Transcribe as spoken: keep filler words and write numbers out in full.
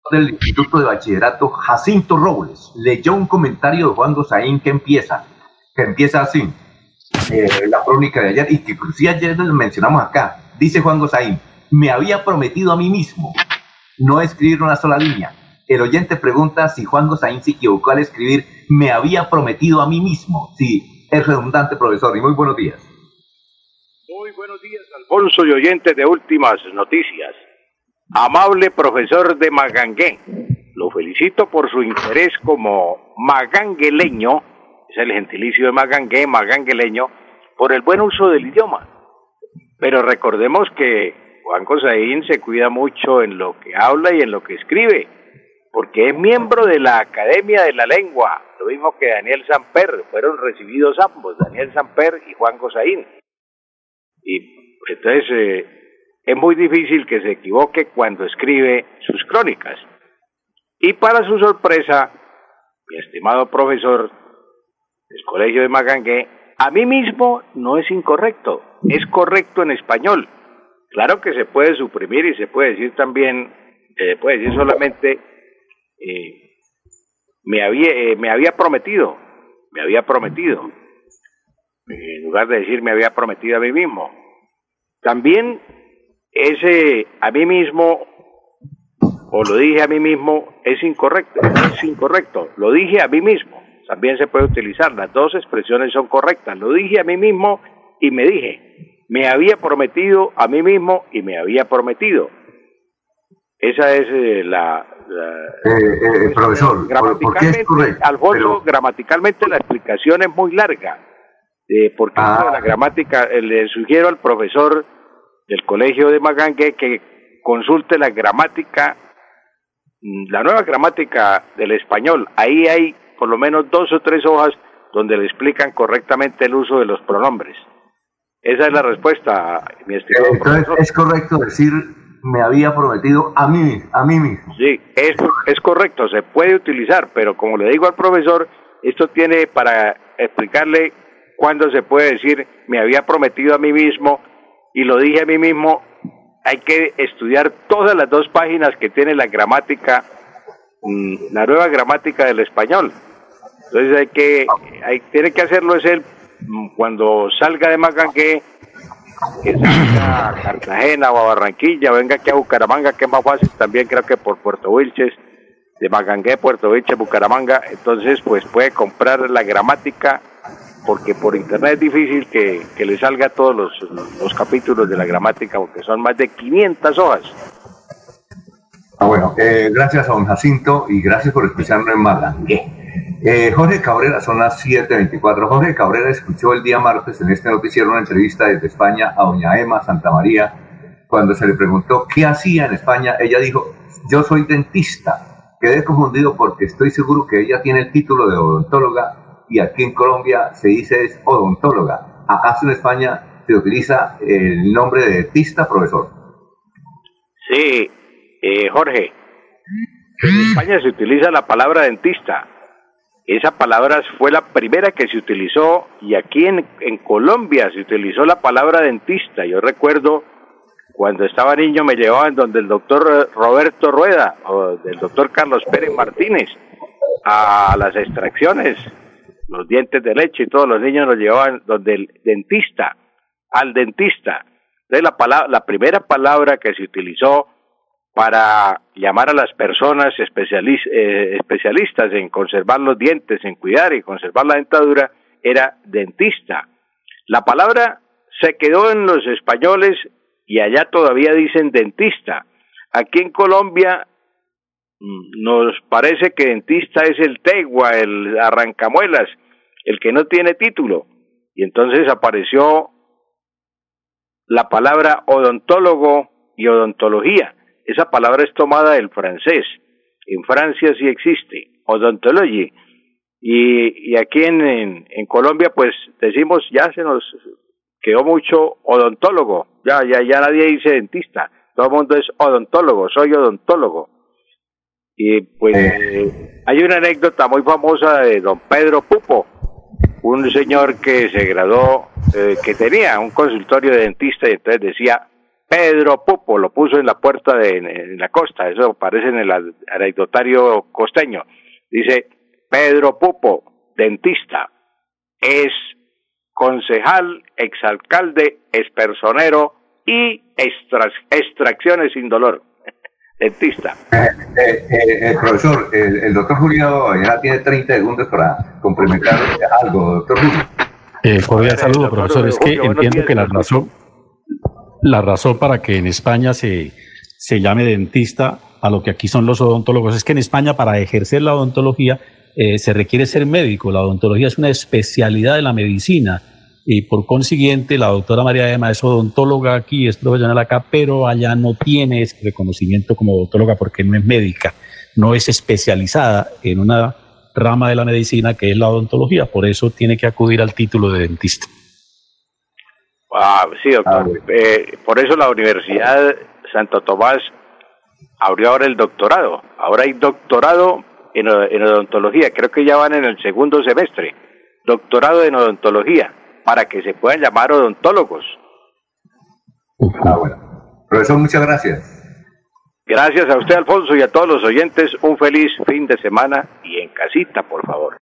del Instituto de Bachillerato, Jacinto Robles, leyó un comentario de Juan Gosaín que empieza, que empieza así, eh, la crónica de ayer, y que inclusive ayer lo mencionamos acá. Dice Juan Gosaín: me había prometido a mí mismo no escribir una sola línea. El oyente pregunta si Juan Gosaín se equivocó al escribir me había prometido a mí mismo. Sí, es redundante, profesor, y muy buenos días. Muy buenos días, Alfonso y oyentes de Últimas Noticias. Amable profesor de Magangué, lo felicito por su interés como magangueleño, es el gentilicio de Magangué, magangueleño, por el buen uso del idioma. Pero recordemos que Juan Gosaín se cuida mucho en lo que habla y en lo que escribe, porque es miembro de la Academia de la Lengua, lo mismo que Daniel Samper, fueron recibidos ambos, Daniel Samper y Juan Gosaín. Y entonces eh, es muy difícil que se equivoque cuando escribe sus crónicas. Y para su sorpresa, mi estimado profesor del Colegio de Magangué, a mí mismo no es incorrecto, es correcto en español. Claro que se puede suprimir y se puede decir también, se eh, puede decir solamente, eh, me había eh, me había prometido, me había prometido, en lugar de decir me había prometido a mí mismo. También ese a mí mismo, o lo dije a mí mismo, es incorrecto, es incorrecto, lo dije a mí mismo, también se puede utilizar, las dos expresiones son correctas, lo dije a mí mismo y me dije, me había prometido a mí mismo y me había prometido. Esa es eh, la... la eh, eh, profesor, gramaticalmente, ¿por qué es correcto? Alfonso, Pero... gramaticalmente la explicación es muy larga, eh, porque ah. la gramática, eh, le sugiero al profesor del Colegio de Magangué que consulte la gramática, la nueva gramática del español. Ahí hay por lo menos dos o tres hojas donde le explican correctamente el uso de los pronombres. Esa es la respuesta, mi estimado eh, entonces, profesor. Es correcto decir me había prometido a mí, a mí mismo. Sí, es, es correcto, se puede utilizar, pero como le digo al profesor, esto tiene para explicarle cuándo se puede decir me había prometido a mí mismo y lo dije a mí mismo. Hay que estudiar todas las dos páginas que tiene la gramática, la nueva gramática del español. Entonces hay que, hay, tiene que hacerlo es él cuando salga de Magangué, que salga a Cartagena o a Barranquilla, venga aquí a Bucaramanga, que es más fácil también, creo que por Puerto Wilches, de Magangué, Puerto Wilches, Bucaramanga. Entonces pues puede comprar la gramática, porque por internet es difícil que, que le salga todos los, los capítulos de la gramática, porque son más de quinientas hojas. Ah, bueno, eh, gracias a don Jacinto y gracias por escucharnos en Magangué. Eh, Jorge Cabrera, son las siete veinticuatro. Jorge Cabrera escuchó el día martes en este noticiero una entrevista desde España a doña Emma Santamaría. Cuando se le preguntó qué hacía en España, ella dijo, yo soy dentista. Quedé confundido porque estoy seguro que ella tiene el título de odontóloga y aquí en Colombia se dice es odontóloga. ¿Acaso en España se utiliza el nombre de dentista, profesor? Sí, eh, Jorge, en España se utiliza la palabra dentista. Esa palabra fue la primera que se utilizó y aquí en, en Colombia se utilizó la palabra dentista. Yo recuerdo cuando estaba niño me llevaban donde el doctor Roberto Rueda o del doctor Carlos Pérez Martínez a las extracciones, los dientes de leche y todos los niños nos llevaban donde el dentista, al dentista. Entonces la, palabra, la primera palabra que se utilizó para llamar a las personas especialis, eh, especialistas en conservar los dientes, en cuidar y conservar la dentadura, era dentista. La palabra se quedó en los españoles y allá todavía dicen dentista. Aquí en Colombia nos parece que dentista es el tegua, el arrancamuelas, el que no tiene título. Y entonces apareció la palabra odontólogo y odontología. Esa palabra es tomada del francés. En Francia sí existe, odontology. Y, y aquí en, en, en Colombia, pues decimos, ya se nos quedó mucho odontólogo. Ya, ya, ya nadie dice dentista. Todo el mundo es odontólogo, soy odontólogo. Y pues eh, hay una anécdota muy famosa de don Pedro Pupo, un señor que se graduó, eh, que tenía un consultorio de dentista y entonces decía, Pedro Pupo, lo puso en la puerta de en, en la costa, eso aparece en el anecdotario costeño. Dice, Pedro Pupo, dentista, es concejal, exalcalde, expersonero y extra, extracciones sin dolor. Dentista. Eh, eh, eh, profesor, el, el doctor Julio ya tiene treinta segundos para complementar algo, doctor Julio. Eh, cordial saludo, profesor. Es que entiendo que la razón, la razón para que en España se, se llame dentista a lo que aquí son los odontólogos es que en España para ejercer la odontología eh, se requiere ser médico. La odontología es una especialidad de la medicina y por consiguiente la doctora María Emma es odontóloga aquí, es profesional acá, pero allá no tiene ese reconocimiento como odontóloga porque no es médica, no es especializada en una rama de la medicina que es la odontología, por eso tiene que acudir al título de dentista. Ah, sí, doctor. Ah, eh, por eso la Universidad Santo Tomás abrió ahora el doctorado. Ahora hay doctorado en, en odontología, creo que ya van en el segundo semestre. Doctorado en odontología, para que se puedan llamar odontólogos. Ah, bueno. Profesor, muchas gracias. Gracias a usted, Alfonso, y a todos los oyentes, un feliz fin de semana y en casita, por favor.